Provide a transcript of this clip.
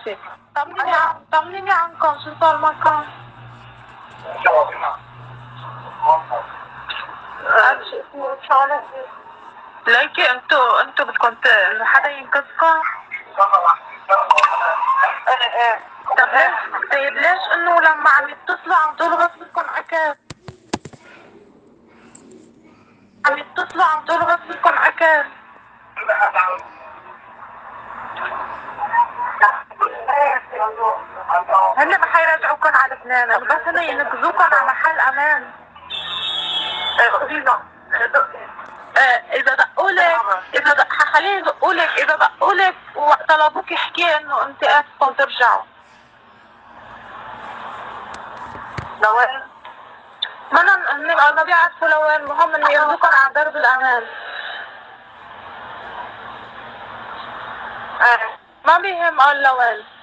نفسي. طمنيني عنكم، شو صار معكم؟ ليكي انتو بدكم انه حدا ينقذكم؟ ايه. طيب ليش انه لما عم يتصلوا عم تقولوا بس بدكم عكاز؟ هن ما حيرجعوكم على لبنان، بس هن ينقذوكم على محل امان. اذا دقولك خليني دقولك، اذا دقولك وطلبوك احكي انه انت اسفكم ترجعوا. لوين؟ ما بيعرفوا لوين، المهم انه ياخذوكم على درب الامان. ما بيهم قال لوين.